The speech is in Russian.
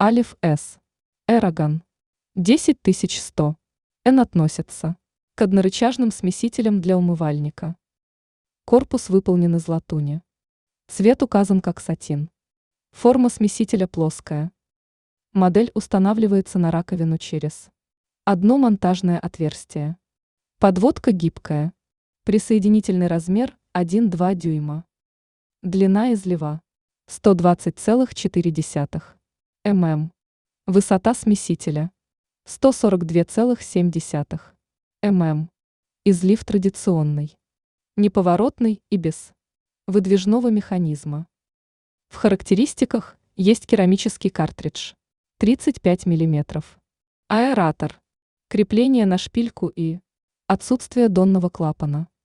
Алиф С. Эраган. 10100. Н относится к однорычажным смесителям для умывальника. Корпус выполнен из латуни. Цвет указан как сатин. Форма смесителя плоская. Модель устанавливается на раковину через одно монтажное отверстие. Подводка гибкая. Присоединительный размер 1,2 дюйма. Длина излива 120,4 мм. Высота смесителя 142,7 мм. Излив традиционный. Неповоротный и без выдвижного механизма. В характеристиках есть керамический картридж 35 мм. Аэратор. Крепление на шпильку и отсутствие донного клапана.